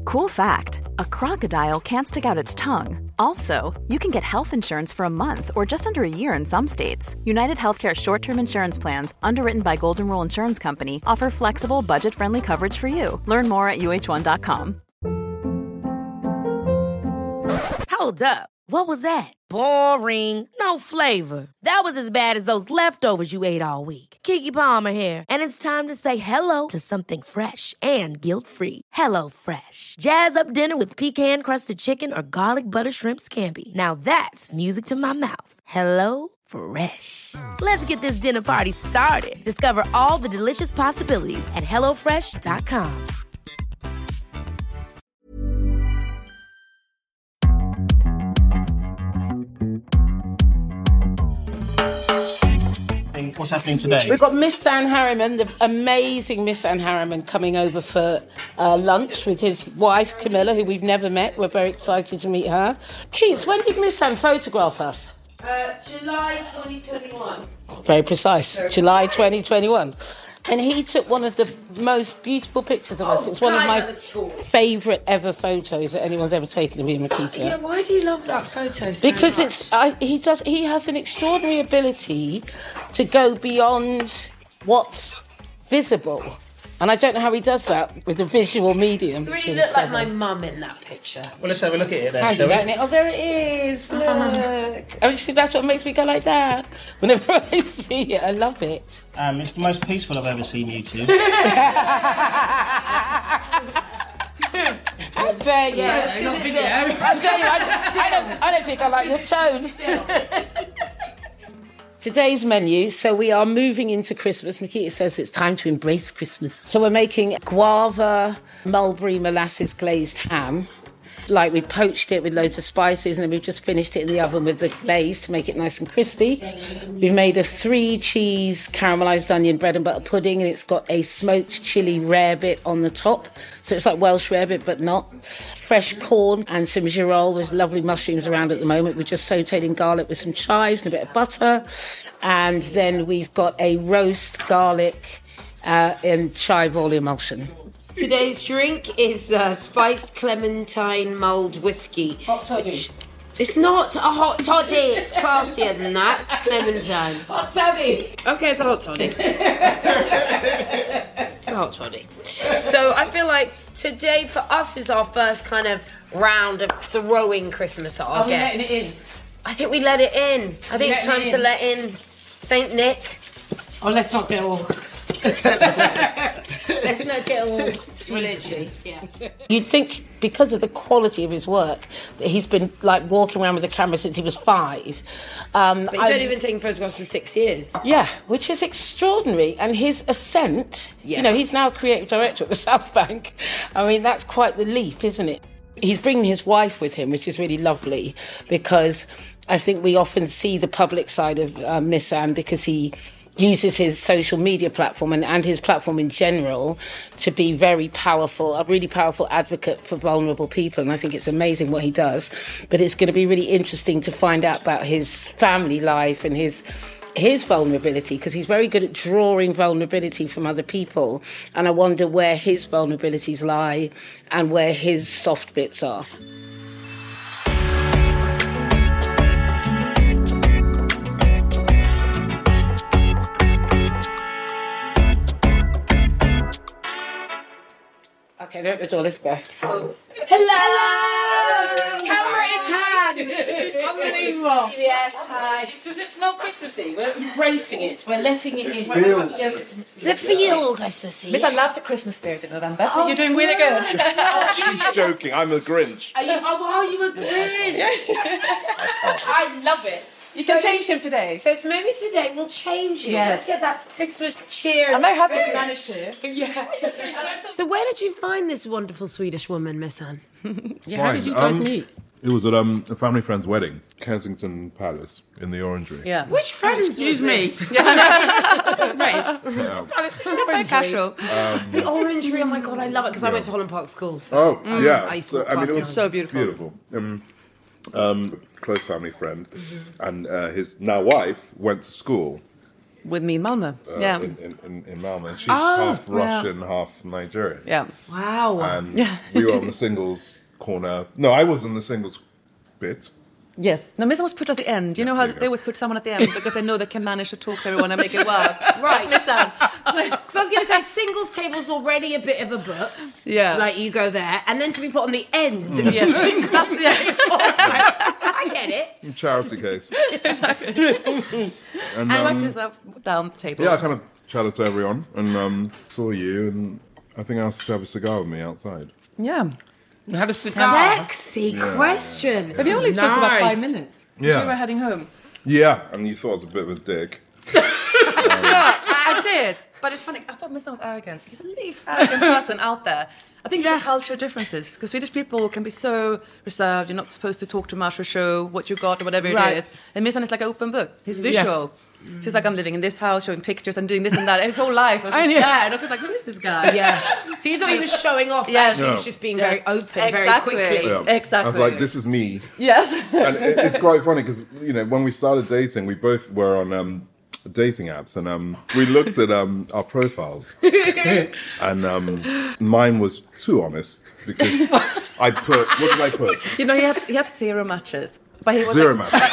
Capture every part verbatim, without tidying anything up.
Cool fact, a crocodile can't stick out its tongue. Also, you can get health insurance for a month or just under a year in some states. United Healthcare short-term insurance plans, underwritten by Golden Rule Insurance Company, offer flexible, budget-friendly coverage for you. Learn more at U H one dot com. Hold up. What was that? Boring. No flavor. That was as bad as those leftovers you ate all week. Keke Palmer here, and it's time to say hello to something fresh and guilt-free. Hello Fresh. Jazz up dinner with pecan-crusted chicken or garlic butter shrimp scampi. Now that's music to my mouth. Hello Fresh. Let's get this dinner party started. Discover all the delicious possibilities at hello fresh dot com. What's happening today? We've got Miss Anne Harriman, the amazing Miss Anne Harriman, coming over for uh, lunch with his wife, Camilla, who we've never met. We're very excited to meet her. Keith, when did Miss Anne photograph us? Uh, July twenty twenty-one. Very precise. Very July twenty twenty-one. And he took one of the most beautiful pictures of us. Oh, it's one of my cool. favourite ever photos that anyone's ever taken of me and Makita. Yeah, why do you love that photo so Because much? it's I, he does he has an extraordinary ability to go beyond what's visible. And I don't know how he does that with the visual medium. You really look like my mum in that picture. Well, let's have a look at it then, How shall you we? like it? Oh, there it is. Look. I mean, see, that's what makes me go like that. Whenever I see it, I love it. Um, it's the most peaceful I've ever seen you two. How dare you? Yeah, it's not video. How dare you? I, just, I, don't, I don't think I like your tone. Today's menu, so we are moving into Christmas. Makita says it's time to embrace Christmas. So we're making guava, mulberry, molasses glazed ham. Like we poached it with loads of spices and then we've just finished it in the oven with the glaze to make it nice and crispy. We've made a three cheese caramelised onion bread and butter pudding and it's got a smoked chilli rarebit on the top. So it's like Welsh rarebit but not. Fresh corn and some girole. There's lovely mushrooms around at the moment. We've just sautéed in garlic with some chives and a bit of butter. And then we've got a roast garlic uh, and chive oil emulsion. Today's drink is uh, spiced clementine mulled whiskey. Hot toddy. It's not a hot toddy. It's classier than that. It's clementine. Hot toddy. Okay, it's a hot toddy. It's a hot toddy. So I feel like today for us is our first kind of round of throwing Christmas at our Are we guests. letting it in? I think we let it in. I think it's letting time it to in? let in Saint Nick. Oh, let's not get all... let's not get all religious. Yeah. You'd think because of the quality of his work that he's been like walking around with a camera since he was five. Um, But he's I- only been taking photographs for six years. Yeah, which is extraordinary. And his ascent, Yes. you know, he's now creative director at the South Bank. I mean, that's quite the leap, isn't it? He's bringing his wife with him, which is really lovely because I think we often see the public side of uh, Miss Anne because he uses his social media platform and, and his platform in general to be very powerful, a really powerful advocate for vulnerable people. And I think it's amazing what he does. But it's going to be really interesting to find out about his family life and his his vulnerability, because he's very good at drawing vulnerability from other people. And I wonder where his vulnerabilities lie and where his soft bits are. Okay, there at the door, let's go. Hello! Hello! Camera in hand! Unbelievable. Yes, hi. Does it smell Christmassy? We're embracing it. We're letting it in. Does it feel Christmassy? Miss Anne loves the Christmas spirit in November, so you're doing really good. She's joking. I'm a Grinch. Are you, oh, wow, you were great. I love it. You can change him today. So it's maybe today we'll change it. Yes. Let's get that Christmas cheer. I'm very happy spirit. you managed to. Yeah. So where did you find this wonderful Swedish woman, Miss Anne? Yeah, how did you guys Um, meet? It was at um, a family friend's wedding, Kensington Palace in the Orangery. Yeah. Which friend? Excuse me. Yeah. That's very casual. The Orangery. Oh my god, I love it because I went to Holland Park School. So. Oh, yeah. I used to So, walk I mean, past it it. was So beautiful. Beautiful. Um, um, close family friend, and uh, his now wife went to school with me in Malmö. uh, yeah. in, in, in, in Malmö. And she's Oh, half Russian, half Nigerian. Yeah. Wow. And we were on the singles corner. No, I was in the singles bit. Yes. No, Missan was put at the end. You know how they always put someone at the end because they know they can manage to talk to everyone and make it work. Right. That's Missan. Because I was going to say, singles table's already a bit of a books. Yeah. Like, you go there, and then to be put on the end. Yes. That's, yeah. I get it. Charity case. Exactly. And, I um, like yourself down the table. yeah, I kind of chatted to everyone and um, saw you, and I think I asked to have a cigar with me outside. Yeah. You had a cigar. Sexy question. But we only spoke for about Nice. five minutes. Yeah. We were heading home. Yeah, and you thought I was a bit of a dick. I did. But it's funny, I thought Missan was arrogant. He's the least arrogant person out there. I think there's cultural differences, because Swedish people can be so reserved. You're not supposed to talk too much or show what you got or whatever Right. it is. And Missan is like an open book. He's visual. She's like, I'm living in this house, showing pictures and doing this and that. His whole life. I was I just know. there. And I was like, who is this guy? Yeah. So you thought he was showing off, Yes. but actually he Yeah. was just being Yes. very open, Exactly. very quickly. Yeah. Exactly. I was like, this is me. Yes. And it, it's quite funny because, you know, when we started dating, we both were on um, dating apps, and um, we looked at um, our profiles. And um, mine was too honest because I put, what did I put? You know, he had, he had zero matches. But he was Zero like, match.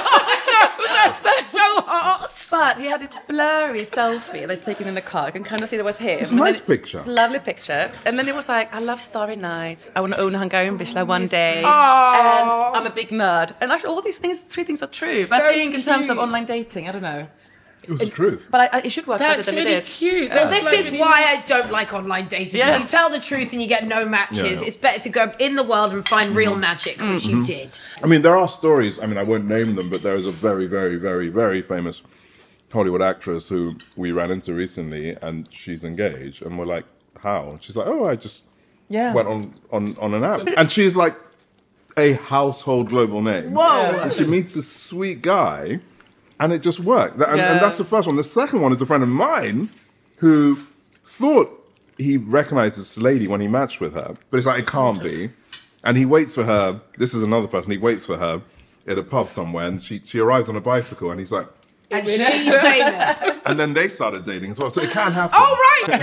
So hot. But he had this blurry selfie that was taken in the car. You can kind of see there was him. It's a And nice then- picture. It's a lovely picture. And then it was like, I love Starry Nights. I want to own a Hungarian Vizsla one day. And I'm a big nerd. And actually, all these things, three things are true. But I think in terms of online dating, I don't know. It was the truth. But I, I, it should work That's better than really it did. cute. Well, That's this is like- why I don't like online dating. Yes. You tell the truth and you get no matches. Yeah, yeah. It's better to go in the world and find real magic, which you did. I mean, there are stories. I mean, I won't name them, but there is a very, very, very, very famous Hollywood actress who we ran into recently, and she's engaged, and we're like, how? And she's like, oh, I just Yeah. went on, on, on an app. And she's like a household global name. Whoa. And she meets this sweet guy, and it just worked. That- And, Yeah. and that's the first one. The second one is a friend of mine who thought he recognized this lady when he matched with her, but it's like, it can't be. And he waits for her. This is another person. He waits for her at a pub somewhere, and she, she arrives on a bicycle, and he's like, And she's famous. and then they started dating as well. So it can happen. Oh, right.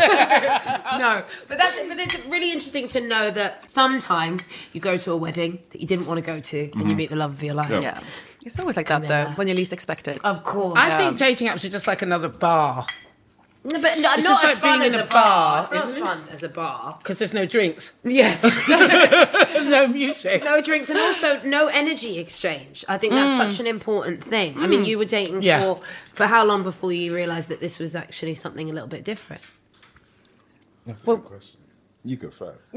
No. no. But that's but it's really interesting to know that sometimes you go to a wedding that you didn't want to go to and you meet the love of your life. Yeah. Yeah. It's always like that, though, when you least expect it. Of course. I think dating apps are just like another bar No, but no, It's not just as like fun being as in a a bar. bar, It's not as isn't it? fun as a bar. because there's no drinks, Yes. no music. No drinks and also no energy exchange. I think that's such an important thing. I mean, you were dating Yeah. for for how long before you realised that this was actually something a little bit different? That's a good question. You go first.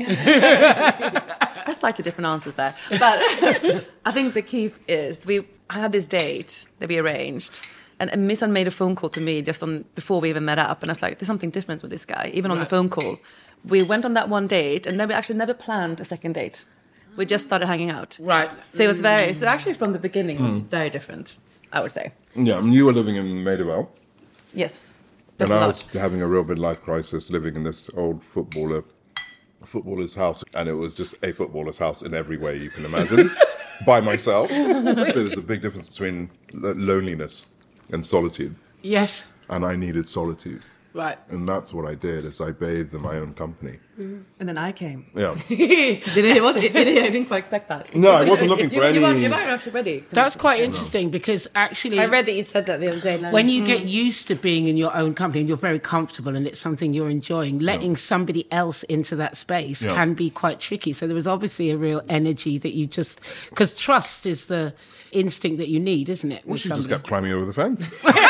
There's slightly different answers there. But I think the key is we I had this date that we arranged. And, and Missan made a phone call to me just on before we even met up. And I was like, there's something different with this guy, even on the phone call. We went on that one date, and then we actually never planned a second date. We just started hanging out. Right. So it was very, so actually from the beginning, it was very different, I would say. Yeah, and you were living in Maidavale. Yes. There's And a I lot. was having a real midlife crisis living in this old footballer footballer's house, and it was just a footballer's house in every way you can imagine, by myself. There's a big difference between lo- loneliness and solitude, Yes. and I needed solitude. Right. And that's what I did, is I bathed in my own company. And then I came. Yeah. Did it, was, it, I didn't quite expect that. No, I wasn't looking for You, any... you, weren't, you weren't actually ready. That's quite interesting because actually, I read that you said that the other day. Lola. when you get used to being in your own company and you're very comfortable and it's something you're enjoying, letting somebody else into that space Yeah. can be quite tricky. So there was obviously a real energy that you just, because trust is the instinct that you need, isn't it? Well, with she just somebody? kept climbing over the fence.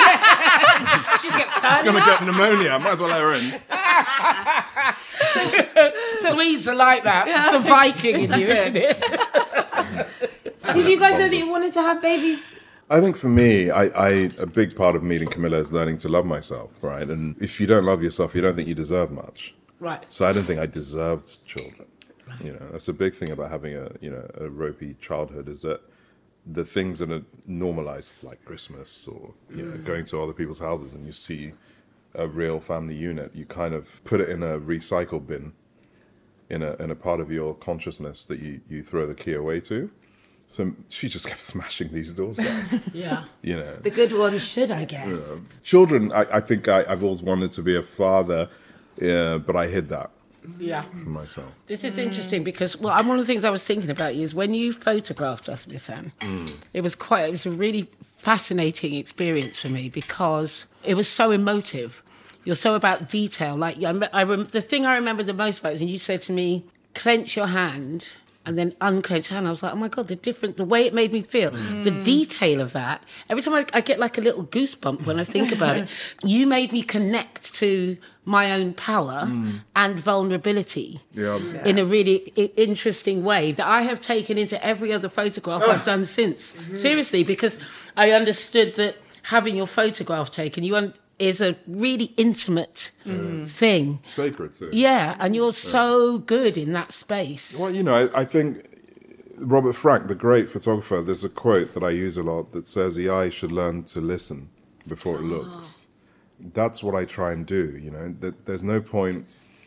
She's kept turning She's going to up. get pneumonia. Might as well let her in. Swedes are like that. It's the Viking in you, isn't it? Did you guys know that you wanted to have babies? I think for me, I, I a big part of meeting Camilla is learning to love myself, right? And if you don't love yourself, you don't think you deserve much. Right. So I don't think I deserved children. You know, that's a big thing about having a you know a ropey childhood, is that the things that are normalized, like Christmas or you know going to other people's houses and you see a real family unit, you kind of put it in a recycle bin, in a in a part of your consciousness that you you throw the key away to. So she just kept smashing these doors down. Yeah. You know, The good ones should, I guess. children. I, I think I, I've always wanted to be a father, uh, but I hid that Yeah. from myself. This is interesting because, well, one of the things I was thinking about you is when you photographed us, Miss Anne, it was quite, it was a really fascinating experience for me because it was so emotive. You're so about detail. Like, I, I, the thing I remember the most about is you said to me, clench your hand and then unclench your hand. I was like, oh my God, the different, the way it made me feel, mm. the detail of that. Every time I, I get like a little goosebump when I think about it. You made me connect to my own power mm. and vulnerability Yeah. in a really I- interesting way that I have taken into every other photograph oh. I've done since. Mm-hmm. Seriously, because I understood that having your photograph taken, you un- is a really intimate mm. thing. Sacred too. Yeah, and you're so good in that space. Well, you know, I, I think Robert Frank, the great photographer, there's a quote that I use a lot that says the eye should learn to listen before it looks. Oh. That's what I try and do, you know. That there's no point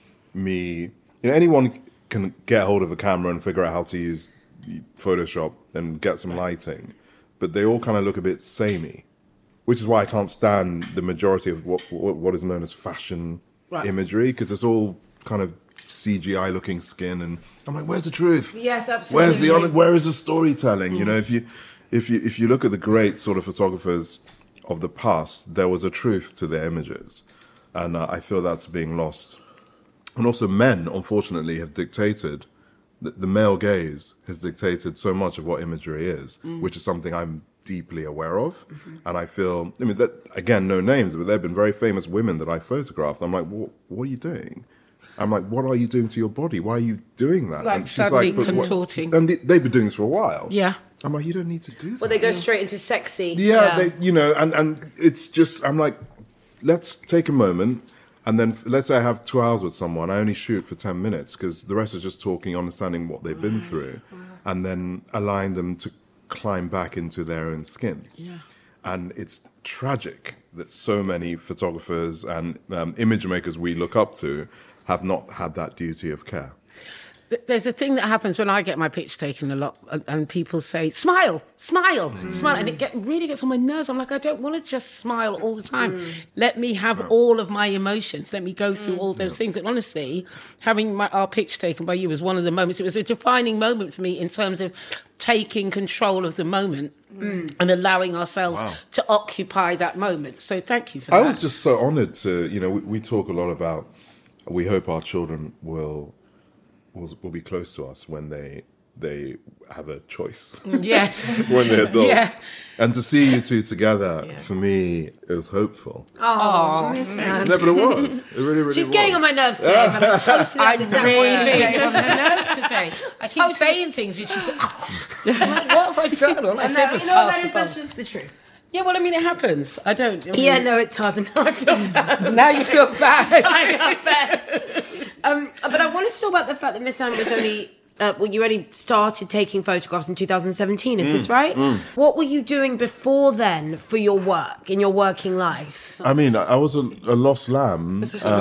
me... You know, anyone can get hold of a camera and figure out how to use Photoshop and get some lighting, but they all kind of look a bit samey. Which is why I can't stand the majority of what what, what is known as fashion right. imagery, because it's all kind of C G I-looking skin, and I'm like, where's the truth? Yes, absolutely. Where's the where is the storytelling? Mm. You know, if you if you if you look at the great sort of photographers of the past, there was a truth to their images, and uh, I feel that's being lost. And also, men, unfortunately, have dictated. The, the male gaze has dictated so much of what imagery is, mm. which is something I'm deeply aware of. Mm-hmm. And I feel, I mean, that, again, no names, but there have been very famous women that I photographed. I'm like, what, what are you doing? I'm like, what are you doing to your body? Why are you doing that? Like and she's suddenly like, contorting. What? And they, they've been doing this for a while. Yeah. I'm like, you don't need to do that. Well, they go straight into sexy. Yeah, yeah. They, you know, and, and it's just, I'm like, let's take a moment. And then let's say I have two hours with someone, I only shoot for ten minutes because the rest is just talking, understanding what they've been through, and then allowing them to climb back into their own skin. Yeah. And it's tragic that so many photographers and um, image makers we look up to have not had that duty of care. There's a thing that happens when I get my picture taken a lot, and, and people say, smile, smile, mm. smile. And it get, really gets on my nerves. I'm like, I don't want to just smile all the time. Mm. Let me have yeah. all of my emotions. Let me go through mm. all those yeah. things. And honestly, having my, our picture taken by you was one of the moments. It was a defining moment for me in terms of taking control of the moment mm. and allowing ourselves wow. to occupy that moment. So thank you for that. I was just so honoured to, you know, we, we talk a lot about, we hope our children will... Will, will be close to us when they they have a choice. Yes. When they're adults. Yeah. And to see you two together, yeah. for me, it was hopeful. Oh, Miss Anne. No, but it was. It really, really She's was. getting on my nerves today, but I totally I'm understand really getting on her nerves today. I keep totally. saying things and she's like, oh. What have I done? All I said was you know what that is? That's just the truth. Yeah, well, I mean, it happens. I don't. I mean, yeah, no, it doesn't. I feel bad. Now you feel bad. I feel bad. Um, but I wanted to talk about the fact that Miss Anne was only, uh, well, you only started taking photographs in two thousand seventeen, is mm, this right? Mm. What were you doing before then for your work, in your working life? I mean, I was a, a lost lamb,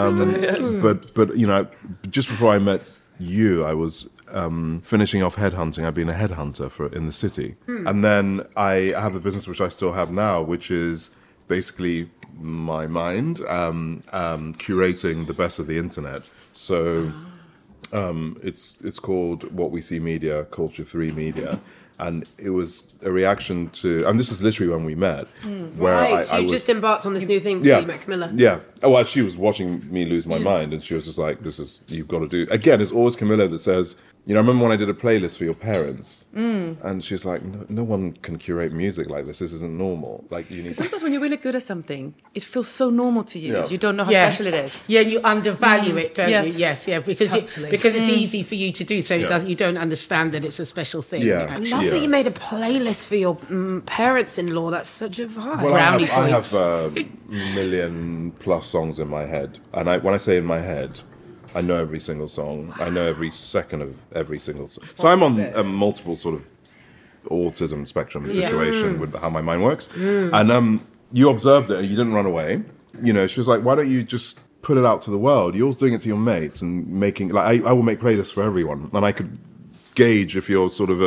um, but, but, you know, just before I met you, I was um, finishing off headhunting. I've been a headhunter for in the city. Mm. And then I have a business which I still have now, which is basically my mind, um, um, curating the best of the internet. So um, it's it's called What We See Media, Culture three Media. And it was a reaction to, and this was literally when we met. Mm. Where right, I, so I you was, just embarked on this new thing before yeah, you met Camilla. Yeah. Oh, well, she was watching me lose my yeah. mind, and she was just like, this is, you've got to do. Again, it's always Camilla that says, you know, I remember when I did a playlist for your parents, mm. and she was like, no, no one can curate music like this. This isn't normal. Like, you need. Sometimes when you're really good at something, it feels so normal to you. Yeah. You don't know how yes. special it is. Yeah, you undervalue mm. it, don't yes. you? Yes, yeah, because totally. you, because it's mm. easy for you to do so. Yeah. It doesn't, you don't understand that it's a special thing. Yeah. Actually. I love yeah. that you made a playlist for your um, parents-in-law. That's such a vibe. Well, Brownie I have, points. I have a million plus songs in my head, and I, when I say in my head, I know every single song. I know every second of every single song. So I'm on a multiple sort of autism spectrum situation yeah. with how my mind works. Mm. And um, you observed it and you didn't run away. You know, she was like, why don't you just put it out to the world? You're always doing it to your mates and making, like, I, I will make playlists for everyone. And I could gauge if you're sort of a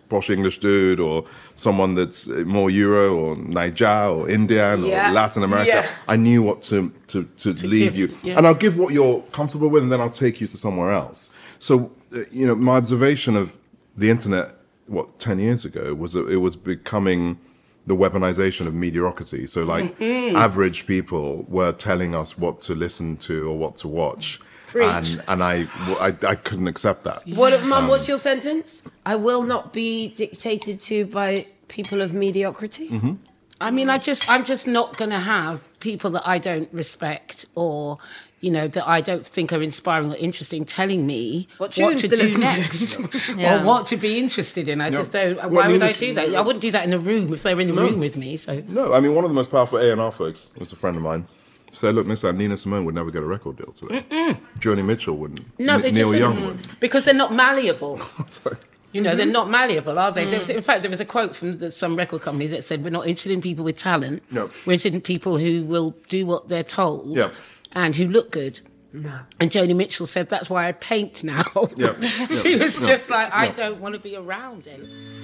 posh English dude or someone that's more Euro or Niger or Indian Yeah. or Latin America. Yeah. I knew what to to, to, leave give, you. yeah. And I'll give what you're comfortable with and then I'll take you to somewhere else. So, uh, you know, my observation of the internet, what, ten years ago, was that it was becoming the weaponization of mediocrity. So, like, Mm-hmm. average people were telling us what to listen to or what to watch. Preach. And, and I, I, I couldn't accept that. What, Mum, what's your sentence? I will not be dictated to by people of mediocrity. Mm-hmm. I mean, I just, I'm just not going to have people that I don't respect or, you know, that I don't think are inspiring or interesting telling me What what, tunes to to do listen to. next Yeah. or what to be interested in. I just don't. Well, Why I mean, would I this- do that? I wouldn't do that in a room if they were in the room with me. So No, I mean, one of the most powerful A and R folks was a friend of mine. Said, look, Mister Nina Simone would never get a record deal today. Joni Mitchell wouldn't. no, N- they Neil just Young wouldn't. because they're not malleable. So- You know, they're not malleable, are they? There was, in fact, there was a quote from the, some record company that said, we're not interested in people with talent. No. We're interested in people who will do what they're told Yeah. and who look good. No. And Joni Mitchell said, that's why I paint now. Yeah. She Yeah. was Yeah. just like, I Yeah. don't want to be around it.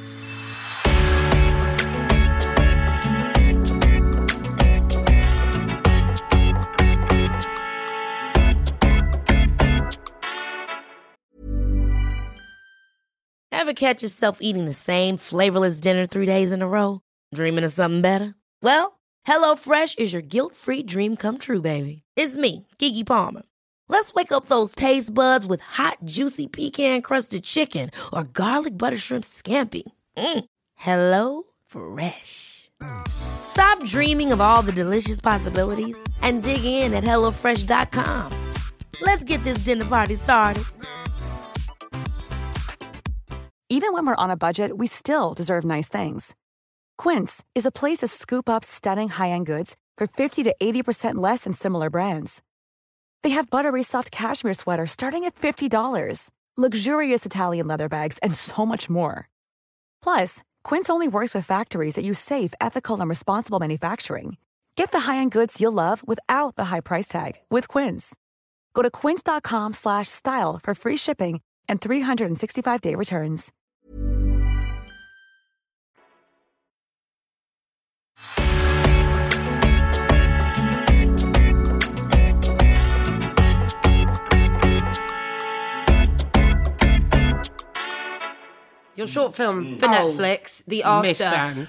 Ever catch yourself eating the same flavorless dinner three days in a row? Dreaming of something better? Well, HelloFresh is your guilt-free dream come true, baby. It's me, Keke Palmer. Let's wake up those taste buds with hot, juicy pecan-crusted chicken or garlic butter shrimp scampi. Mm. Hello Fresh. Stop dreaming of all the delicious possibilities and dig in at hello fresh dot com. Let's get this dinner party started. Even when we're on a budget, we still deserve nice things. Quince is a place to scoop up stunning high-end goods for fifty to eighty percent less than similar brands. They have buttery soft cashmere sweaters starting at fifty dollars, luxurious Italian leather bags, and so much more. Plus, Quince only works with factories that use safe, ethical, and responsible manufacturing. Get the high-end goods you'll love without the high price tag with Quince. Go to quince.com slash style for free shipping and three sixty-five day returns. Your short film for Oh, Netflix, The Miss After. Anne.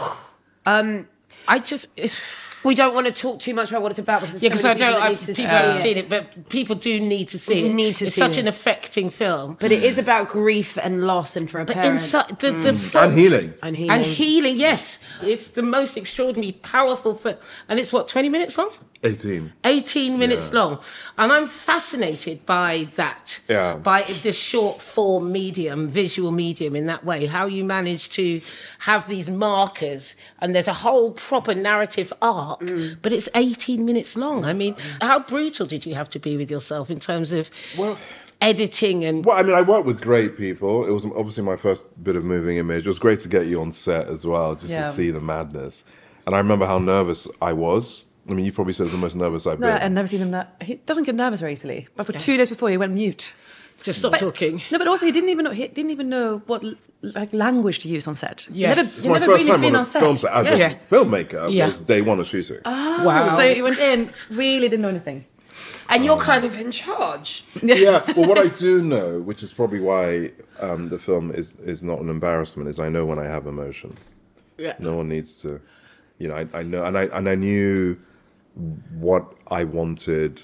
Um, I just... It's, we don't want to talk too much about what it's about because yeah, there's because so I many don't... people that I, need to people see haven't it. seen it, but people do need to see We it. need to it's see such an this. affecting film. But it is about grief and loss and for a But parent. inside the, the film, And healing. and healing. And healing, yes. It's the most extraordinary, powerful film. And it's, what, twenty minutes long? eighteen. eighteen minutes Yeah. long. And I'm fascinated by that. Yeah. By this short form medium, visual medium in that way. How you manage to have these markers and there's a whole proper narrative arc, Mm. but it's eighteen minutes long. I mean, how brutal did you have to be with yourself in terms of Well, editing and... well, I mean, I worked with great people. It was obviously my first bit of moving image. It was great to get you on set as well, just Yeah. to see the madness. And I remember how nervous I was. I mean, you probably said it was the most nervous I've No, been. I've never seen him. Ner- he doesn't get nervous very easily. But for two days before, he went mute. Just stop But- talking. No, but also he didn't even know. He didn't even know what like language to use on set. Yes. He never, It's It's he my never first really time been on a on set. film set as Yes. a filmmaker. Yeah. Was day one of shooting. Wow. So he went in, really didn't know anything. and you're kind of in charge. Yeah, well, what I do know, which is probably why um, the film is, is not an embarrassment, is I know when I have emotion. Yeah. No one needs to, you know, I, I know, and I and I knew what I wanted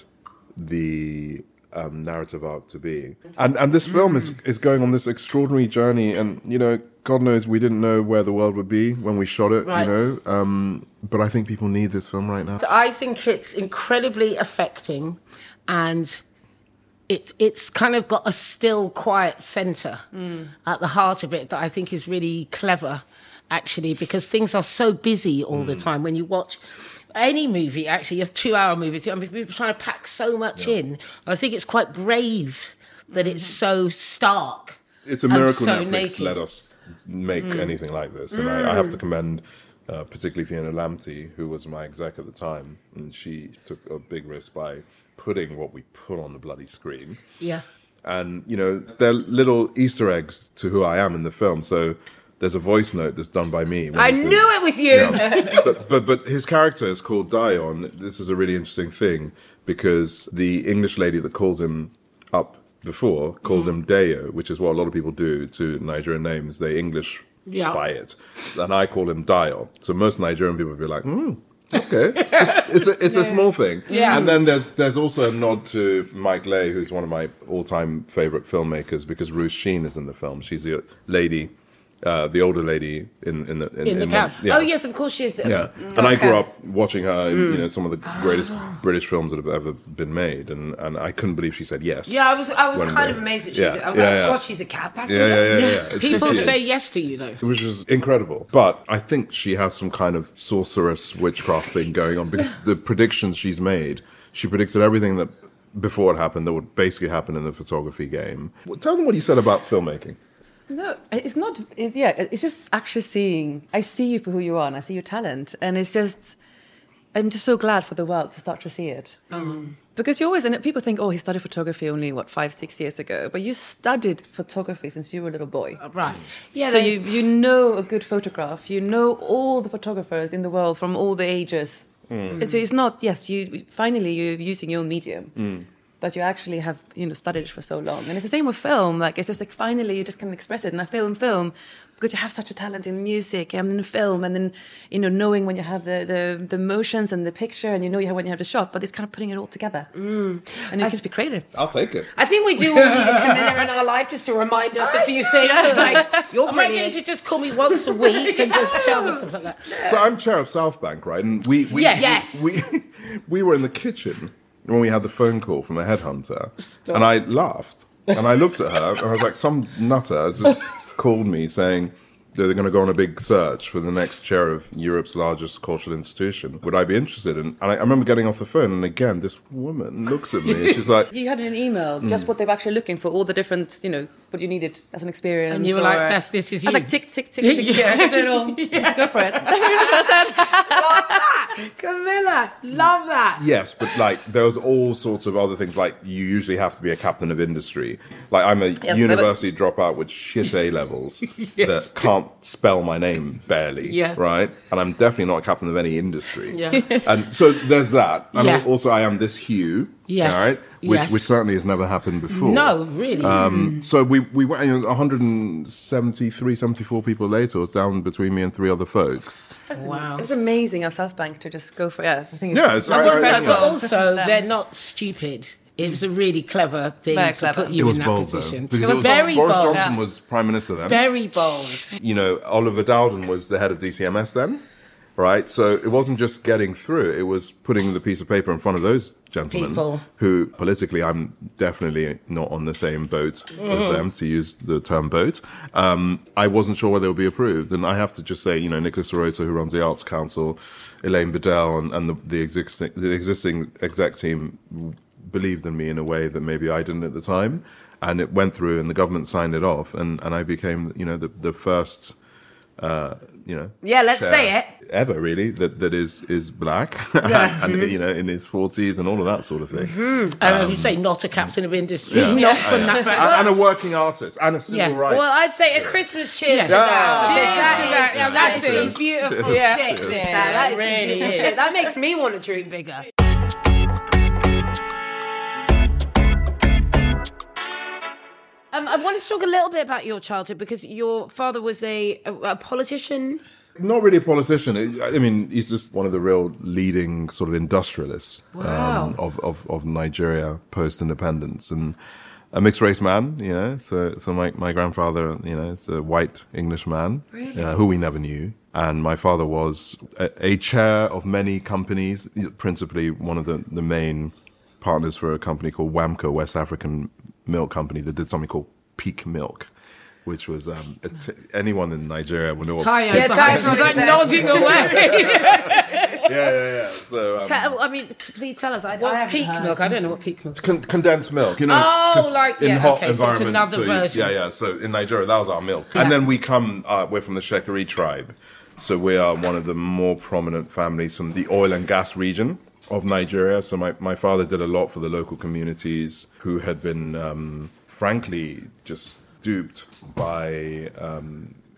the um, narrative arc to be, and and this film is is going on this extraordinary journey, and you know, God knows we didn't know where the world would be when we shot it, Right. you know, um, but I think people need this film right now. I think it's incredibly affecting and it, it's kind of got a still, quiet centre at the heart of it that I think is really clever, actually, because things are so busy all the time. When you watch any movie, actually, a two-hour movie, I mean, people are trying to pack so much in. And I think it's quite brave that it's so stark. It's a and miracle so Netflix naked. let us make anything like this, and I, I have to commend uh, particularly Fiona Lamptey, who was my exec at the time, and she took a big risk by putting what we put on the bloody screen. Yeah. And, you know, they're little Easter eggs to who I am in the film. So there's a voice note that's done by me. when I he's in- knew it was you. Yeah. but, but but his character is called Dion. This is a really interesting thing because the English lady that calls him up before calls him Deo, which is what a lot of people do to Nigerian names. They Englishify Yeah. it, and I call him Dion. So most Nigerian people would be like, hmm. Okay, it's, it's, a, it's a small thing. Yeah. And then there's there's also a nod to Mike Leigh, who's one of my all-time favorite filmmakers, because Ruth Sheen is in the film. She's the lady, uh, the older lady in in the in, In the one- cab. yeah. Oh yes, of course she is. Yeah, and I grew up watching her in you know some of the greatest British films that have ever been made, and, and I couldn't believe she said yes. Yeah, I was I was One kind day. of amazed that she Yeah, was. I was yeah, like, yeah. God, she's a cab passenger. yeah, yeah, yeah. yeah, yeah. It's- People she is. say yes to you, though. Which is incredible. But I think she has some kind of sorceress witchcraft thing going on because the predictions she's made, she predicted everything that before it happened that would basically happen in the photography game. Well, tell them what you said about filmmaking. No, it's not. It's, yeah, it's just actually seeing. I see you for who you are, and I see your talent, and it's just. I'm just so glad for the world to start to see it. Mm. Because you always, and people think, oh, he studied photography only, what, five, six years ago. But you studied photography since you were a little boy. Right. Yeah, So they- you, you know a good photograph. You know all the photographers in the world from all the ages. Mm. So it's not, yes, you finally you're using your own medium. But you actually have, you know, studied it for so long. And it's the same with film. Like, it's just like, finally, you just can express it. And I feel in film, because you have such a talent in music and in film, and then, you know, knowing when you have the, the, the motions and the picture, and you know you have when you have the shot, but it's kind of putting it all together. Mm. And you can just be creative. I'll take it. I think we do all need a Camilla in our life just to remind us a few things. Like, you're I might get you brilliant. to just call me once a week and just tell me stuff like that. So I'm chair of South Bank, right? And we we Yes. Yes. we we were in the kitchen when we had the phone call from a headhunter, and I laughed and I looked at her and I was like, some nutter has just called me saying they're going to go on a big search for the next chair of Europe's largest cultural institution. Would I be interested? And, and I, I remember getting off the phone, and again, this woman looks at me and she's like, You had in an email just what they were actually looking for, all the different, you know, what you needed as an experience. And you were or- like, "That's- this is I was you." like, tick, tick, tick, tick. Yeah, I did it all. Go for it. That's pretty much what I said. Camilla, love that. yes, but like there was all sorts of other things. Like you usually have to be a captain of industry. Like I'm a Yes, university dropout with shit A levels that can't spell my name barely. Yeah. Right. And I'm definitely not a captain of any industry. Yeah. And so there's that. And Yeah. also I am this hue. Yes. All right. Which Yes. which certainly has never happened before. No, really. Um, so we we went, you know, one hundred seventy-three, seventy-four people later. It was down between me and three other folks. Wow. It was amazing of South Bank to just go for, yeah, I think it's, Yeah, it's- it's I- I- incredible. But also, Yeah. they're not stupid. It was a really clever thing Very to clever. put you It was in that bold position. though. Because It was very Boris bold. Johnson Yeah. was prime minister then. Very bold. You know, Oliver Dowden was the head of D C M S then, right? So it wasn't just getting through, it was putting the piece of paper in front of those gentlemen People. who, politically, I'm definitely not on the same boat as them, to use the term boat. Um, I wasn't sure whether they would be approved. And I have to just say, you know, Nicholas Sorota, who runs the Arts Council, Elaine Bedell, and, and the, the, existing, the existing exec team believed in me in a way that maybe I didn't at the time. And it went through and the government signed it off. And, and I became, you know, the, the first... Uh, you know, Yeah, let's chair say it. ever really that that is is black, Yeah. and you know, in his forties and all of that sort of thing, And as you say, not a captain of industry. Yeah. Not from that and, background. and a working artist and a civil Yeah. rights. Well, I'd say a Christmas cheers Yeah. to that. Yeah. Because that Cheers to is- that. Yeah, that that's is it. some beautiful Yeah. shit. Cheers. Sam. That is some Really beautiful is. shit. That makes me want to dream bigger. Um, I wanted to talk a little bit about your childhood because your father was a, a, a politician. Not really a politician. I I mean, he's just one of the real leading sort of industrialists Wow. um, of, of of Nigeria post independence, and a mixed race man. You know, so so my my grandfather, you know, is a white English man, Really? uh, who we never knew. And my father was a, a chair of many companies, principally one of the, the main partners for a company called WAMCO, West African Milk Company, that did something called Peak Milk, which was um, a t- anyone in Nigeria would know. What Tired. Yeah, tired. was like nodding away. yeah, yeah, yeah. So um, Tell, I mean, t- please tell us. I, I What's haven't peak heard. milk? I don't know what peak milk is. con- condensed milk, you know. Oh, 'cause like- in yeah, hot okay, so it's environment. another you- version. Yeah, yeah. So in Nigeria, that was our milk, Yeah. and then we come. Uh, we're from the Shekeri tribe, so we are one of the more prominent families from the oil and gas region of Nigeria. So my, my father did a lot for the local communities who had been, um, frankly, just duped by um,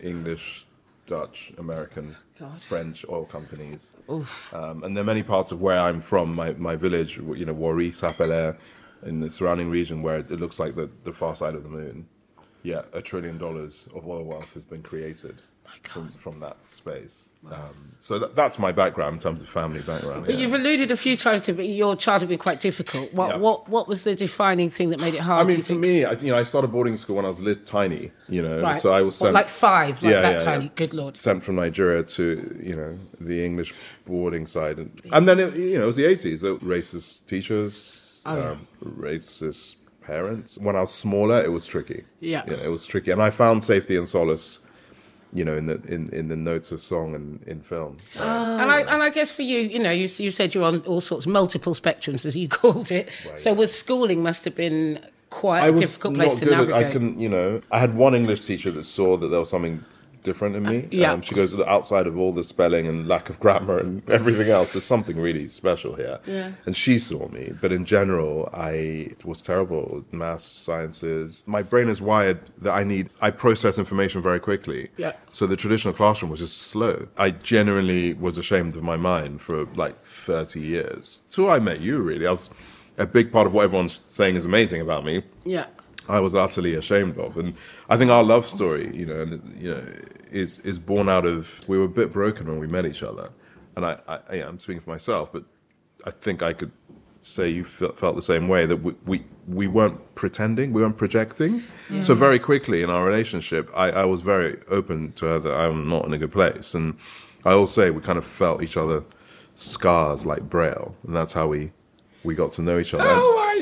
English, Dutch, American, God. French oil companies. Um, and there are many parts of where I'm from, my, my village, you know, Wari, Sapele, in the surrounding region where it looks like the, the far side of the moon. Yeah, a trillion dollars of oil wealth has been created from, from that space. Um, so that, that's my background in terms of family background. But yeah. you've alluded a few times to your childhood being quite difficult. What Yeah. what what was the defining thing that made it hard? I do mean, you for think? me, I, you know, I started boarding school when I was lit, tiny, you know, Right. so I was What, sent... like five, like Yeah, that yeah, tiny, yeah. good Lord. Sent from Nigeria to, you know, the English boarding side. And, and then, it, you know, it was the eighties. The racist teachers, Oh, yeah. um, racist parents. When I was smaller, it was tricky. Yeah. You know, it was tricky. And I found safety and solace, you know, in the in, in the notes of song and in film. And I and I guess for you, you know, you you said you're on all sorts, multiple spectrums, as you called it. So was schooling must have been quite I a was difficult place not to good at- navigate. I couldn't, you know, I had one English teacher that saw that there was something different in me. Uh, yeah. Um, she goes, outside of all the spelling and lack of grammar and everything else, there's something really special here. Yeah. And she saw me. But in general, I was terrible at maths, sciences. My brain is wired that I need, I process information very quickly. Yeah. So the traditional classroom was just slow. I genuinely was ashamed of my mind for like thirty years. Till I met you, really. I was a big part of what everyone's saying is amazing about me. Yeah. I was utterly ashamed of, and I think our love story, you know, and, you know, is is born out of, we were a bit broken when we met each other, and I, I yeah, I'm speaking for myself, but I think I could say you felt, felt the same way, that we, we we weren't pretending, we weren't projecting. So very quickly in our relationship, I, I was very open to her that I'm not in a good place, and I will say we kind of felt each other scars like Braille, and that's how we we got to know each other. Oh my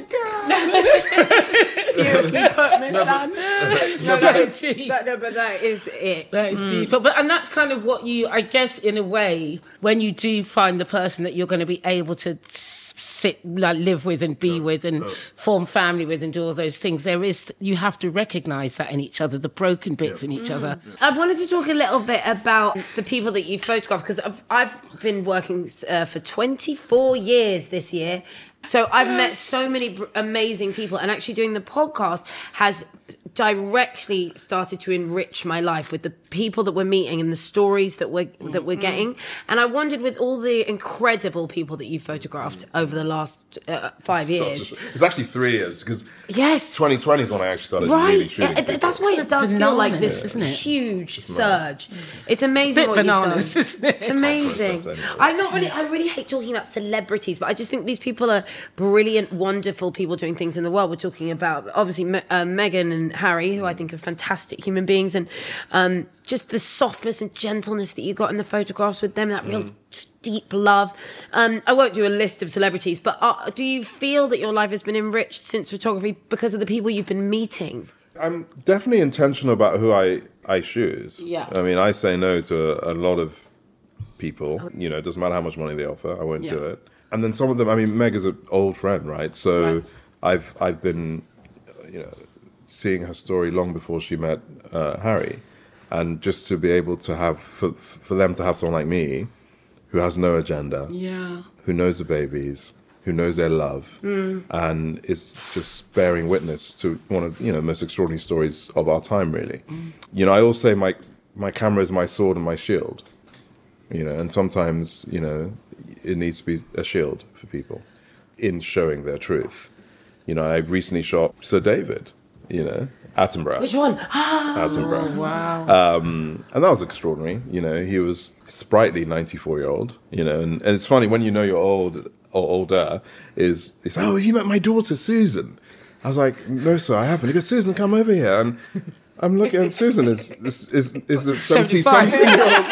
God! Beautifully put, Miss Anne. So deep. That, no, but that is it. That is beautiful. But and that's kind of what you, I guess, in a way, when you do find the person that you're going to be able to s- sit, like, live with and be with and form family with and do all those things, there is, you have to recognise that in each other, the broken bits in each other. I wanted to talk a little bit about the people that you photograph, because I've, I've been working uh, for twenty-four years this year. So I've met so many br- amazing people, and actually doing the podcast has directly started to enrich my life with the people that we're meeting and the stories that we're that we're getting. And I wondered, with all the incredible people that you photographed over the last uh, five years. Such a- It's actually three years, because Yes. twenty twenty is when I actually started really Right, shooting. Yeah, th- that's why it does feel like Bananas, this isn't it? huge surge. It's amazing Bit what bananas, you've isn't done. it? It's amazing. process anyway. I'm not really. I really hate talking about celebrities, but I just think these people are brilliant, wonderful people doing things in the world. We're talking about obviously Me- uh, Meghan and Harry, who I think are fantastic human beings, and um, just the softness and gentleness that you got in the photographs with them, that real deep love. Um, I won't do a list of celebrities, but uh, do you feel that your life has been enriched since photography because of the people you've been meeting? I'm definitely intentional about who I, I choose. Yeah. I mean, I say no to a, a lot of people. You know, it doesn't matter how much money they offer, I won't Yeah. do it. And then some of them, I mean, Meg is an old friend, right? So Right. I've I've been, you know, seeing her story long before she met uh, Harry. And just to be able to have, for, for them to have someone like me, who has no agenda, Yeah. who knows the babies, who knows their love, and is just bearing witness to one of, you know, the most extraordinary stories of our time, really. You know, I always say my my camera is my sword and my shield. You know, and sometimes, you know, it needs to be a shield for people in showing their truth. You know, I recently shot Sir David, you know, Attenborough. Which one? Attenborough. Wow. And that was extraordinary. You know, he was sprightly ninety-four-year-old, you know, and, and it's funny, when you know you're old or older, is, it's, oh, you met my daughter, Susan. I was like, no, sir, I haven't. He goes, Susan, come over here. And I'm looking, and Susan is is is, is a seventy-five. seventy-something-year-old.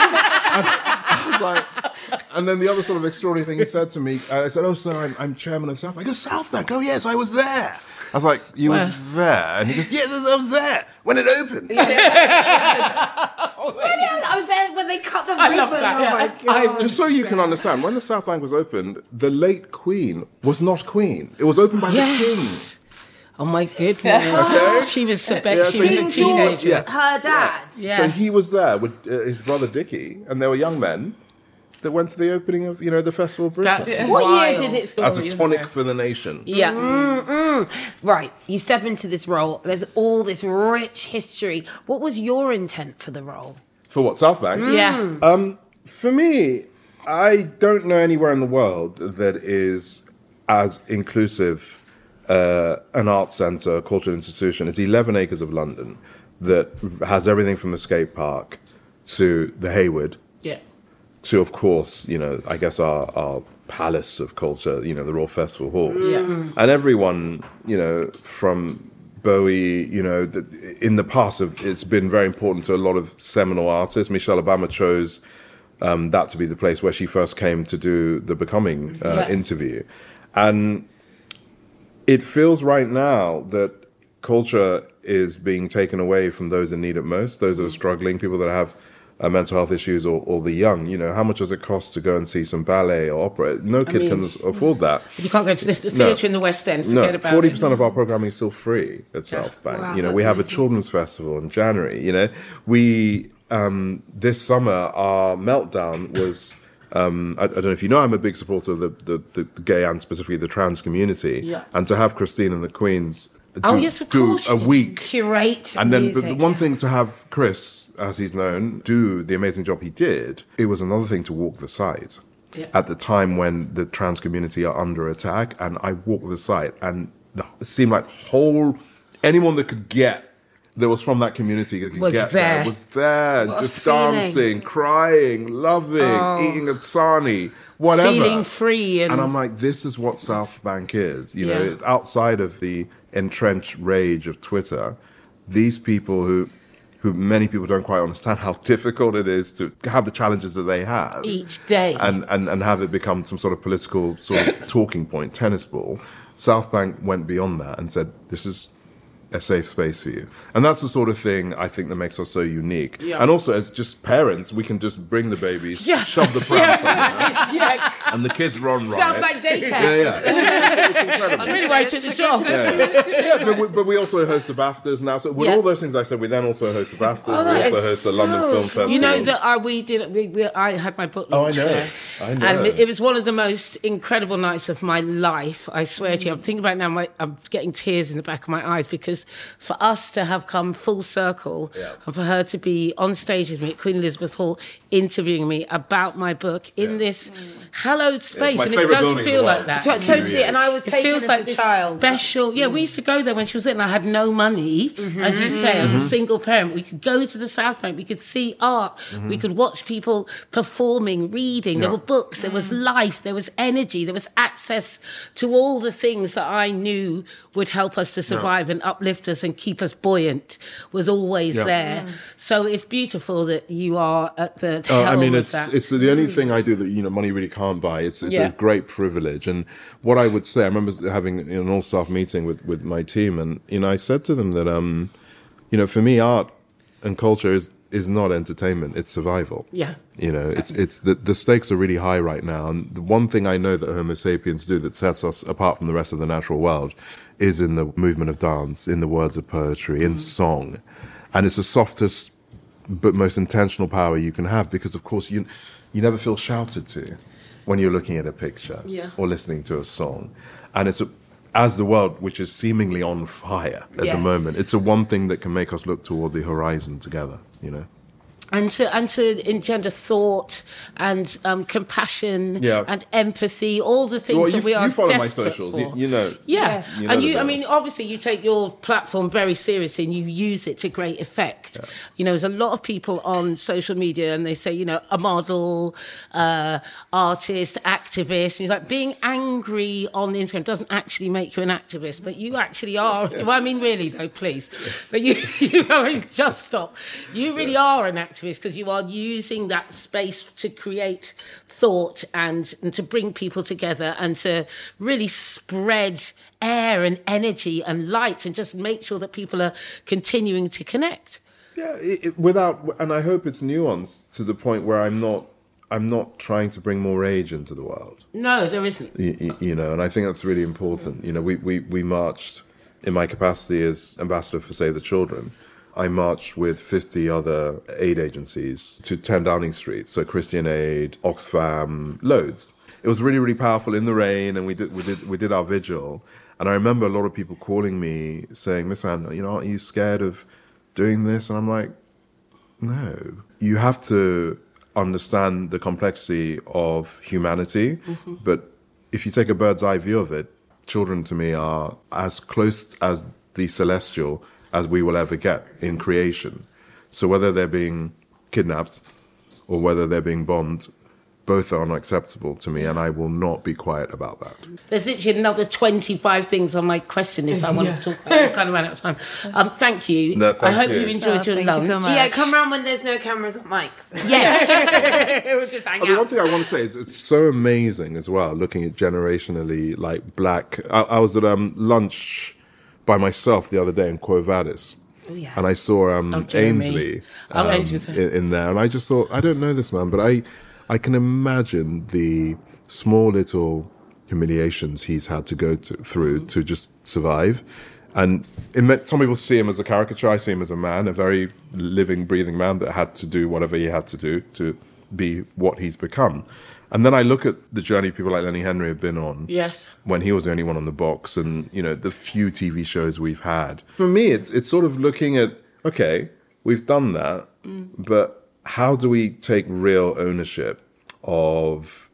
I was like, and then the other sort of extraordinary thing he said to me, I said, oh, sir, I'm, I'm chairman of South Bank. I go, South Bank? Oh, yes, I was there. I was like, you Where? were there? And he goes, yes, I was there when it opened. I was there when they cut the I ribbon. love that. Oh my I- god! Just so you can understand, when the South Bank was opened, the late Queen was not Queen. It was opened by the King. Yes. Oh my goodness. Okay. She was a, Yeah, she so was he- a teenager. Yeah. Her dad. Yeah. So he was there with uh, his brother Dickie, and they were young men. that went to the opening of, you know, the Festival of Britain. That's What wild. year did it As a start? tonic for the nation. Yeah. Mm-mm. Right. You step into this role. There's all this rich history. What was your intent for the role? For what, South Bank? Yeah. Um, for me, I don't know anywhere in the world that is as inclusive uh, an arts centre, a cultural institution. It's eleven acres of London that has everything from the skate park to the Hayward. Yeah. To, of course, you know, I guess our, our palace of culture, you know, the Royal Festival Hall. Yeah. And everyone, you know, from Bowie, you know, the, in the past, it's been very important to a lot of seminal artists. Michelle Obama chose um, that to be the place where she first came to do the Becoming uh, Yeah. interview. And it feels right now that culture is being taken away from those in need at most, those that are struggling, people that have uh, mental health issues, or, or the young. You know, how much does it cost to go and see some ballet or opera? No kid mean- can s- afford that. You can't go to the, the theatre in the West End. Forget No, about forty it. percent of our programming is still free at South Bank. Wow, you know, that's we have a amazing. children's festival in January. You know, we um, this summer our meltdown was. Um, I, I don't know if you know, I'm a big supporter of the, the, the gay and specifically the trans community. Yeah. And to have Christine and the Queens do, Oh, yes, of do course a you did. week. Curate And then music. but the one thing to have Chris, as he's known, do the amazing job he did, it was another thing to walk the site. Yeah. At the time when the trans community are under attack, and I walked the site, and the, it seemed like the whole, anyone that could get, that was from that community that could Was get there. there, was there, What a just feeling. dancing, crying, loving, eating a sarnie, whatever. Feeling free. And, And I'm like, this is what South Bank is. You know, Yeah. it's outside of the entrenched rage of Twitter, these people who, who many people don't quite understand how difficult it is to have the challenges that they have each day. and, and, and have it become some sort of political sort of talking point, tennis ball. South Bank went beyond that and said, this is a safe space for you. And that's the sort of thing I think that makes us so unique. Yeah. And also as just parents, we can just bring the babies, Yeah. shove the pram somewhere, yeah. and the kids run riot. Sound like daycare. Yeah, yeah. It's, it's incredible. That's really why I took the job. Yeah, yeah. Yeah, but, we, but we also host the BAFTAs now. So with Yeah. all those things I said, we then also host the BAFTAs. Oh, we that also is host the London so Film Festival. You know that I, we did. We, we, I had my book Oh, I launch know. there, I know. and it, it was one of the most incredible nights of my life. I swear to you. I'm thinking about it now. My, I'm getting tears in the back of my eyes because for us to have come full circle, Yeah. and for her to be on stage with me at Queen Elizabeth Hall, interviewing me about my book in Yeah. this hallowed space, my and it favourite does building in feel the like world. that. To- Totally, and I was It taken feels as like a this child. special. Yeah, we used to go there when she was little. And I had no money, as you say, as a single parent. We could go to the South Bank. We could see art. We could watch people performing, reading. There Yeah. were books. There was life. There was energy. There was access to all the things that I knew would help us to survive and uplift us and keep us buoyant. Was always Yeah. there. So it's beautiful that you are at the Oh, helm I mean, of it's that. it's the only thing I do that you know money really can't buy. It's it's Yeah. a great privilege. And what I would say, I remember having you know, an all staff meeting with, with my team, and you know I said to them that um, you know for me art and culture is is not entertainment; it's survival. Yeah. You know, it's it's the the stakes are really high right now, and the one thing I know that Homo sapiens do that sets us apart from the rest of the natural world is in the movement of dance, in the words of poetry, in song, and it's the softest but most intentional power you can have because, of course, you you never feel shouted to when you're looking at a picture Yeah. or listening to a song, and it's a, as the world, which is seemingly on fire at Yes. the moment, it's the one thing that can make us look toward the horizon together. You know. and to and to engender thought and um, compassion Yeah. and empathy, all the things Well, that you, we are you follow my desperate socials. for. You, you know. Yeah, Yes. You know and the you, I deal. mean, obviously, you take your platform very seriously and you use it to great effect. You know, there's a lot of people on social media and they say, you know, a model, uh, artist, activist. And you're like, being angry on Instagram doesn't actually make you an activist, but you actually are. Well, I mean, really, though, please. But you, you know, I mean, just stop. You really are an activist because you are using that space to create thought and, and to bring people together and to really spread air and energy and light and just make sure that people are continuing to connect. Yeah, it, it, without, and I hope it's nuanced to the point where I'm not, I'm not trying to bring more rage into the world. No, there isn't. You, you know, and I think that's really important. You know, we, we, we marched in my capacity as ambassador for Save the Children. I marched with fifty other aid agencies to ten Downing Street. So Christian Aid, Oxfam, loads. It was really, really powerful in the rain, and we did we did we did our vigil. And I remember a lot of people calling me saying, "Miss Anne, you know, aren't you scared of doing this?" And I'm like, no. You have to understand the complexity of humanity, mm-hmm. but if you take a bird's eye view of it, children to me are as close as the celestial as we will ever get in creation. So whether they're being kidnapped or whether they're being bombed, both are unacceptable to me, and I will not be quiet about that. There's literally another twenty-five things on my question list I want yeah. to talk about. I'm kind of ran out of time. Um, thank you. No, thank I hope you. you enjoyed Oh, your thank lunch. you so much. Yeah, come round when there's no cameras and mics. Yes. We'll just hang I mean, out. one thing I want to say is it's so amazing as well, looking at generationally, like, black. I, I was at um, lunch by myself the other day in Quo Vadis. Oh, yeah. And I saw um, Oh, Jeremy. Ainsley, Oh, um, Ainsley was there. in, in there. And I just thought, I don't know this man, but I, I can imagine the small little humiliations he's had to go to, through to just survive. And it meant, some people see him as a caricature. I see him as a man, a very living, breathing man that had to do whatever he had to do to be what he's become. And then I look at the journey people like Lenny Henry have been on. Yes. When he was the only one on the box, and you know the few T V shows we've had. For me, it's it's sort of looking at, okay, we've done that, mm. but how do we take real ownership of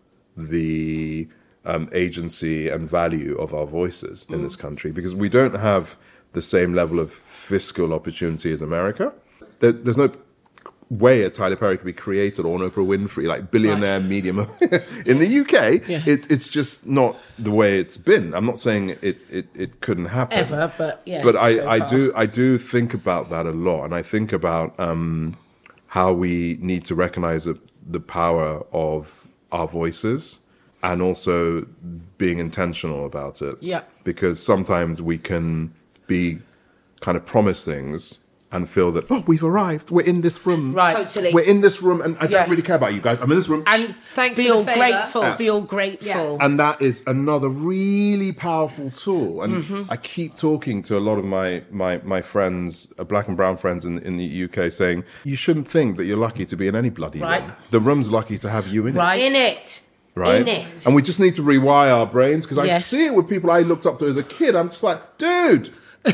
the um, agency and value of our voices in mm. this country? Because we don't have the same level of fiscal opportunity as America. There, there's no way a Tyler Perry could be created, or an Oprah Winfrey, like billionaire right. medium. In the U K, yeah. it, it's just not the way it's been. I'm not saying it, it, it couldn't happen. Ever, but yeah. But I, so I far. do I do think about that a lot, and I think about um, how we need to recognize the, the power of our voices, and also being intentional about it. Yeah. Because sometimes we can be kind of promise things and feel that, oh, we've arrived, we're in this room. Right. Totally. We're in this room, and I Yeah. don't really care about you guys. I'm in this room. And Thanks be for the all favour. grateful. Yeah. Be all grateful. And that is another really powerful tool. And Mm-hmm. I keep talking to a lot of my my, my friends, uh, black and brown friends in, in the U K, saying, you shouldn't think that you're lucky to be in any bloody Right. room. The room's lucky to have you in Right. it. In it. Right? In it. And we just need to rewire our brains, because I Yes. see it with people I looked up to as a kid. I'm just like, dude,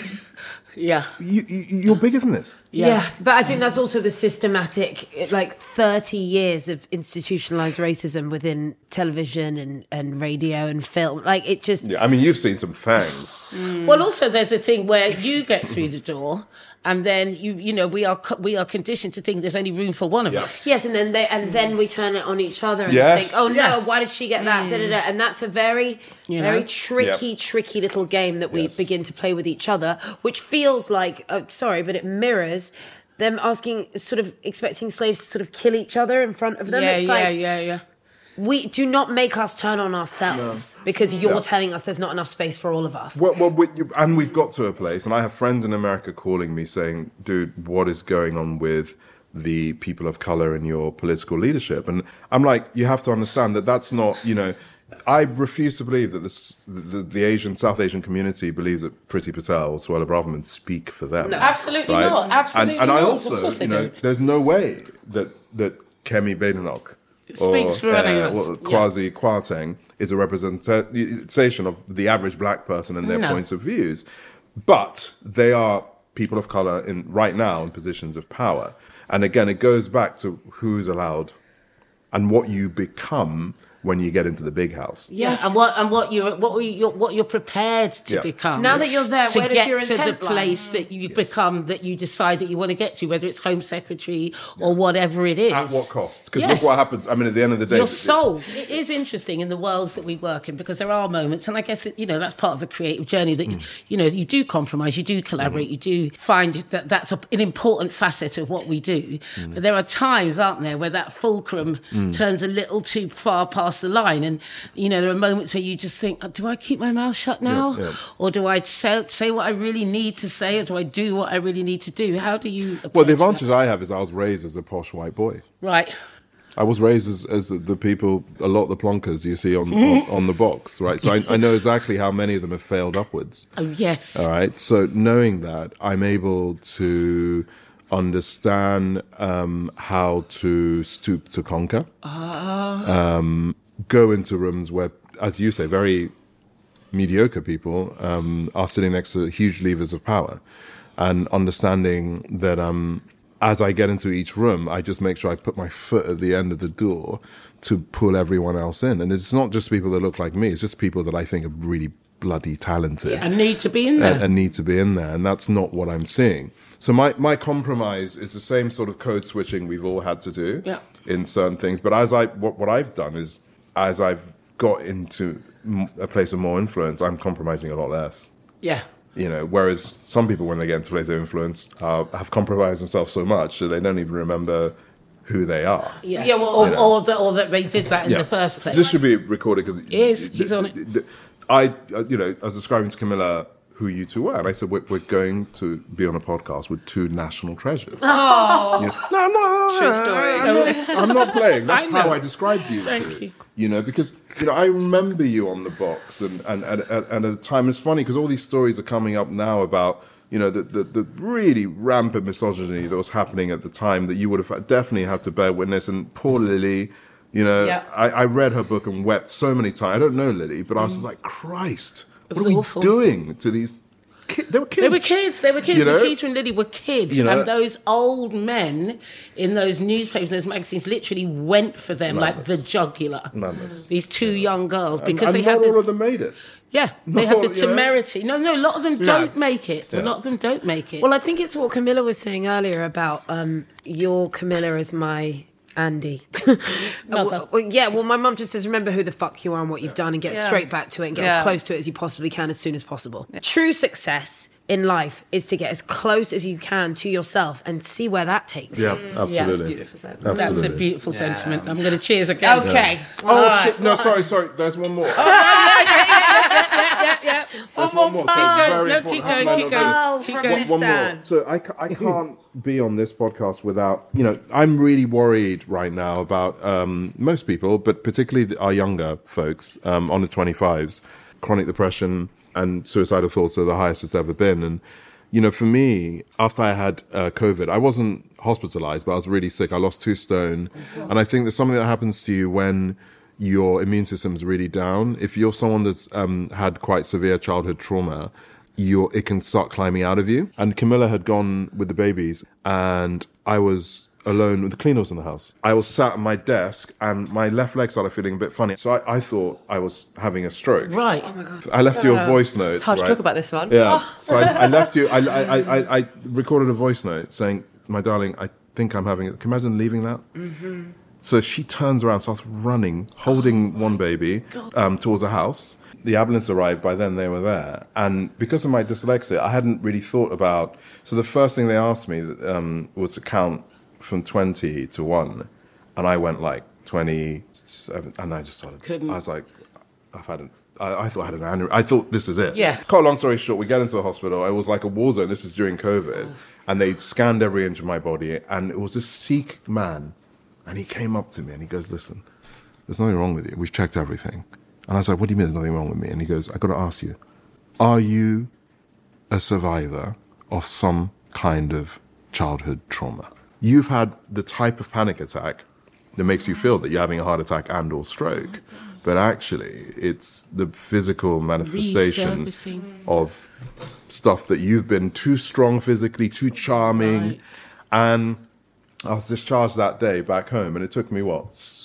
Yeah. you, you, you're bigger than this. Yeah. Yeah. But I think that's also the systematic, like thirty years of institutionalized racism within television and, and radio and film. Like it just. Yeah, I mean, you've seen some things. Well, also there's a thing where you get through the door, and then you you know we are co- we are conditioned to think there's only room for one of Yes. us. Yes, and then they and then we turn it on each other and Yes. think, oh no, Yeah. why did she get that? Da, da, da. And that's a very, You very know? tricky, Yep. tricky little game that we Yes. begin to play with each other, which feels like, oh, sorry, but it mirrors them asking, sort of expecting slaves to sort of kill each other in front of them. Yeah, it's yeah, like, yeah, yeah. we do not make us turn on ourselves because you're Yeah. telling us there's not enough space for all of us. Well, well we, you, and we've got to a place, and I have friends in America calling me saying, dude, what is going on with the people of color in your political leadership? And I'm like, you have to understand that that's not, you know, I refuse to believe that this, the, the Asian, South Asian community believes that Priti Patel or Suella Braverman speak for them. No, absolutely right? not. Absolutely and, and not. I Of also, course they you know, don't. there's no way that, that Kemi Badenoch Speaks for any of us. well, Yeah. Kwasi Kwarteng is a representation of the average black person and their No. points of views. But they are people of colour in right now in positions of power. And again, it goes back to who's allowed and what you become when you get into the big house. Yes. Yeah, and what and what you're what you're what you're prepared to Yeah. become. Now that you're there, to where does get your to the intent lie? place that you become, that you decide that you want to get to, whether it's Home Secretary or whatever it is. At what cost? Because Yes. look what happens. I mean, at the end of the day, Your soul. It is interesting in the worlds that we work in, because there are moments, and I guess it, you know that's part of the creative journey. That you, you know you do compromise, you do collaborate, you do find that that's a, an important facet of what we do. But there are times, aren't there, where that fulcrum turns a little too far past the line, and you know there are moments where you just think, oh, do I keep my mouth shut now, Yeah, yeah. or do I say, say what I really need to say, or do I do what I really need to do? How do you? well, the approach advantage I have is I was raised as a posh white boy. that? Right. I was raised as, as the people, a lot of the plonkers you see on, on, on the box, right? So I, I know exactly how many of them have failed upwards. Oh, yes. All right. So knowing that, I'm able to understand um, how to stoop to conquer. Ah. Um, go into rooms where, as you say, very mediocre people um, are sitting next to huge levers of power, and understanding that um, as I get into each room, I just make sure I put my foot at the end of the door to pull everyone else in. And it's not just people that look like me, it's just people that I think are really bloody talented. Yeah, and need to be in there. And, and need to be in there. And that's not what I'm seeing. So my, my compromise is the same sort of code switching we've all had to do yeah. in certain things. But as I what, what I've done is, as I've got into a place of more influence, I'm compromising a lot less. Yeah. You know, whereas some people, when they get into a place of influence, uh, have compromised themselves so much that they don't even remember who they are. Yeah, yeah well, or, you know. or, that, or that they did that in Yeah. the first place. This should be recorded because... Yes, he's on it. I, uh, you know, I was describing to Camilla who you two were, and I said, we're, we're going to be on a podcast with two national treasures. Oh. You know, no, I'm not. True story. I'm not, I'm not playing. That's I how know. I described you Thank two. you. You know, because, you know, I remember you on the box, and, and, and, and at a time, it's funny because all these stories are coming up now about, you know, the, the, the really rampant misogyny that was happening at the time that you would have definitely had to bear witness. And poor Lily, you know, Yeah. I, I read her book and wept so many times. I don't know Lily, but I was just like, Christ, what was are we awful. doing to these kids? They were kids. They were kids. They were kids. You know? Nikita and Lily were kids. You know? And those old men in those newspapers, those magazines, literally went for them like madness. the jugular. Madness. These two young girls, And- because and they had not all the, of them made it. yeah, they Not had all- the you know? temerity. No, no, a lot of them don't make it. A Yeah. lot of them don't make it. Well, I think it's what Camilla was saying earlier about um, your Camilla is my Andy. Mother. well, yeah, well, my mum just says, remember who the fuck you are and what you've done and get Yeah. straight back to it and get Yeah. as close to it as you possibly can as soon as possible. True success in life is to get as close as you can to yourself and see where that takes you. Yeah, absolutely. That's beautiful said. That's a Absolutely. beautiful sentiment. I'm going to cheers again. Okay. Oh, shit. No, sorry, sorry. There's one more. Yeah, yeah. There's one more. Keep Very going. No, important. keep Have going. I Keep not done- going. Keep going. One more. So I, ca- I can't be on this podcast without, you know, I'm really worried right now about um, most people, but particularly the- our younger folks, um, on the twenty-fives, chronic depression and suicidal thoughts are the highest it's ever been. And, you know, for me, after I had uh, COVID, I wasn't hospitalized, but I was really sick. I lost two stone. And I think there's something that happens to you when your immune system's really down. If you're someone that's um, had quite severe childhood trauma, you're, it can start climbing out of you. And Camilla had gone with the babies, and I was alone with the cleaners in the house. I was sat at my desk, and my left leg started feeling a bit funny. So I, I thought I was having a stroke. Right. Oh my God. I left you a voice note. It's hard right? to talk about this one. Yeah. Oh. So I, I left you. I, I, I, I recorded a voice note saying, "My darling, I think I'm having it." Can you imagine leaving that? Mm-hmm. So she turns around, starts running, holding one baby um, towards a house. The ambulance arrived. By then, they were there, and because of my dyslexia, I hadn't really thought about. So the first thing they asked me um, was to count from twenty to one, and I went like twenty-seven, and I just started. Couldn't. I was like, I've had an. I, I thought I had an aneurysm. I thought this is it. Yeah. Cut a long story short, we get into the hospital. It was like a war zone. This is during COVID, and they scanned every inch of my body, and it was a Sikh man, and he came up to me and he goes, "Listen, there's nothing wrong with you. We've checked everything." And I was like, "What do you mean there's nothing wrong with me?" And he goes, "I got to ask you, are you a survivor of some kind of childhood trauma? You've had the type of panic attack that makes you feel that you're having a heart attack and or stroke, but actually it's the physical manifestation Resurfacing. of stuff that you've been too strong physically, too charming." Right. And I was discharged that day back home, and it took me, what, s-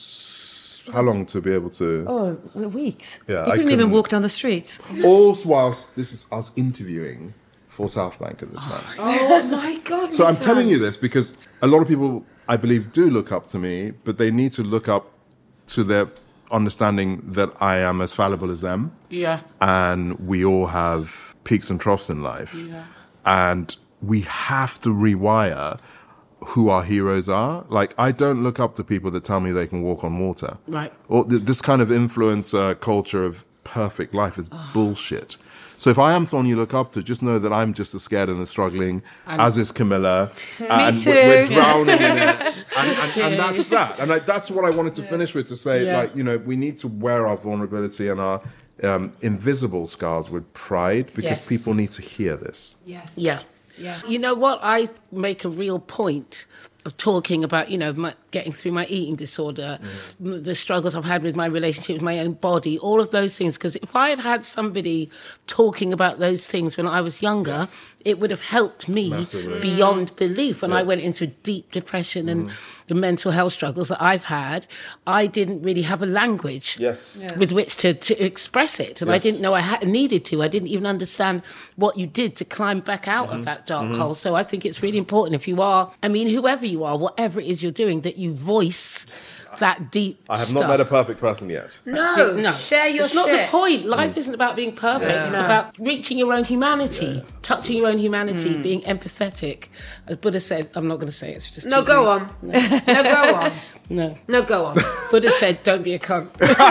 how long to be able to... Oh, weeks. Yeah, you I couldn't even couldn't- walk down the street. All whilst this is, I was interviewing for South Bank at this time. Oh my God. So I'm Miss telling Anne. you this because a lot of people, I believe, do look up to me, but they need to look up to their understanding that I am as fallible as them. Yeah. And we all have peaks and troughs in life. Yeah. And we have to rewire who our heroes are. Like, I don't look up to people that tell me they can walk on water. Right. Or th- this kind of influencer culture of perfect life is bullshit. So if I am someone you look up to, just know that I'm just as scared and as struggling, And- as is Camilla. Me and too. We're, we're drowning in it. And, and, too. and that's that. And I, that's what I wanted to finish with, to say, Yeah. like, you know, we need to wear our vulnerability and our um, invisible scars with pride, because Yes. people need to hear this. Yes. Yeah. Yeah. You know what? I make a real point of talking about, you know, my, getting through my eating disorder, mm. the struggles I've had with my relationship with my own body, all of those things. Because if I had had somebody talking about those things when I was younger, it would have helped me Massively. beyond belief. When Yeah. I went into deep depression and the mental health struggles that I've had, I didn't really have a language Yes. Yeah. with which to, to express it. And I Yes. didn't know I had, needed to. I didn't even understand what you did to climb back out of that dark hole. So I think it's really important, if you are, I mean, whoever you are, whatever it is you're doing, that you voice that deep I have stuff. not met a perfect person yet. No, No, share your it's not shit. the point. Life isn't about being perfect. Yeah. It's No. about reaching your own humanity, touching your own humanity, being empathetic. As Buddha said, I'm not going to say it, it's just No, too go rude. on. No, go on. No. No, go on. Buddha said, don't be a cunt.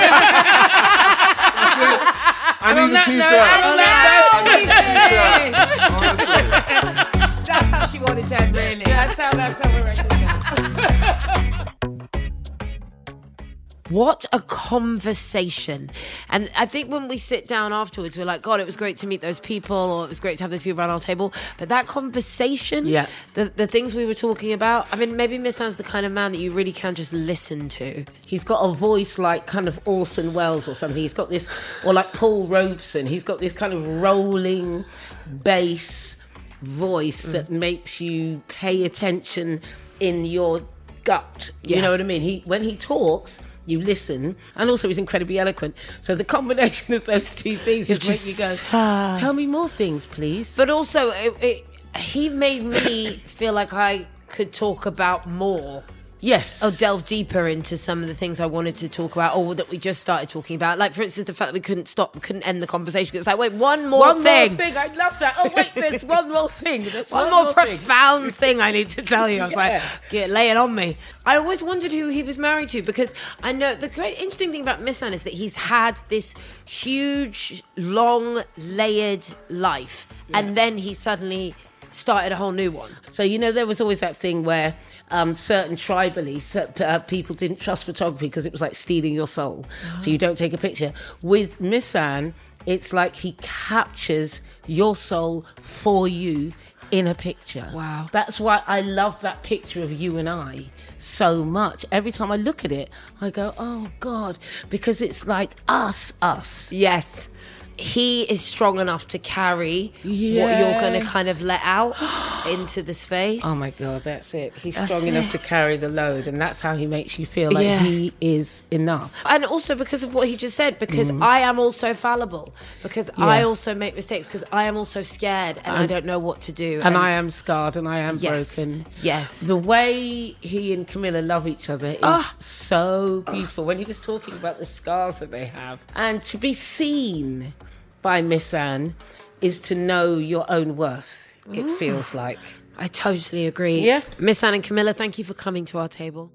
I need a that t-shirt. note, Honestly. That's how she wanted to end, really. That's how, that's how we're writing it. What a conversation. And I think when we sit down afterwards, we're like, God, it was great to meet those people, or it was great to have those people around our table. But that conversation, Yeah. the, the things we were talking about, I mean, maybe Miss Anne's the kind of man that you really can just listen to. He's got a voice like kind of Orson Welles or something. He's got this, or like Paul Robeson. He's got this kind of rolling bass voice Mm. that makes you pay attention in your gut. Yeah. You know what I mean? He when he talks, you listen, and also he's incredibly eloquent. So the combination of those two things just, just- make you go, tell me more things, please. But also, it, it, he made me feel like I could talk about more. yes. I'll delve deeper into some of the things I wanted to talk about, or that we just started talking about. Like, for instance, the fact that we couldn't stop, we couldn't end the conversation. It's like, wait, one more one thing. more thing. I love that. Oh, wait, there's one more thing. There's One, one, more, thing. profound thing I need to tell you. I was Yeah. like, get, lay it on me. I always wondered who he was married to, because I know the great interesting thing about Miss Anne is that he's had this huge, long, layered life, and then he suddenly started a whole new one. So, you know, there was always that thing where um, certain tribally uh, people didn't trust photography because it was like stealing your soul. So you don't take a picture. With Miss Anne, it's like he captures your soul for you in a picture. Wow. That's why I love that picture of you and I so much. Every time I look at it, I go, oh, God, because it's like us, us. Yes. He is strong enough to carry what you're going to Yes. kind of let out into the space. Oh my God, that's it. He's That's strong enough it. to carry the load, and that's how he makes you feel like Yeah. he is enough. And also because of what he just said, because I am also fallible, because I also make mistakes, because I am also scared and I don't know what to do. And I am scarred and I am Yes. broken. Yes. The way he and Camilla love each other is Ah. so beautiful. When he was talking about the scars that they have, and to be seen by Miss Anne is to know your own worth, it feels like. I totally agree. Yeah. Miss Anne and Camilla, thank you for coming to our table.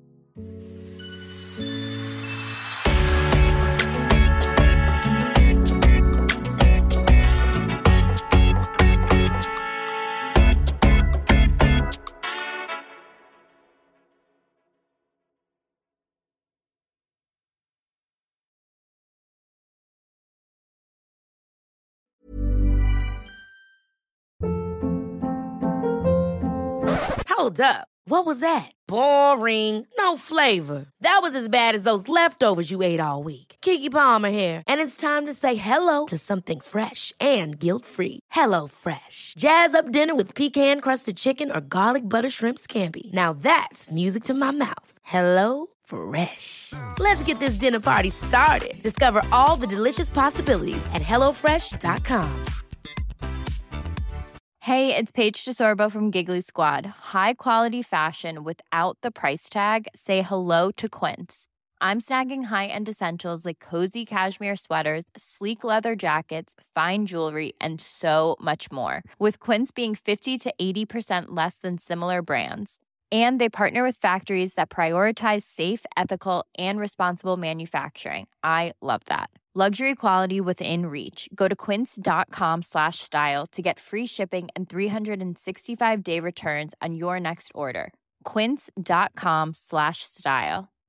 Hold up. What was that? Boring. No flavor. That was as bad as those leftovers you ate all week. Keke Palmer here. And it's time to say hello to something fresh and guilt-free. Hello Fresh. Jazz up dinner with pecan-crusted chicken or garlic butter shrimp scampi. Now that's music to my mouth. Hello Fresh. Let's get this dinner party started. Discover all the delicious possibilities at hello fresh dot com. Hey, it's Paige DeSorbo from Giggly Squad. High quality fashion without the price tag. Say hello to Quince. I'm snagging high-end essentials like cozy cashmere sweaters, sleek leather jackets, fine jewelry, and so much more. With Quince being fifty to eighty percent less than similar brands. And they partner with factories that prioritize safe, ethical, and responsible manufacturing. I love that. Luxury quality within reach. Go to quince.com slash style to get free shipping and three sixty-five day returns on your next order. Quince.com slash style.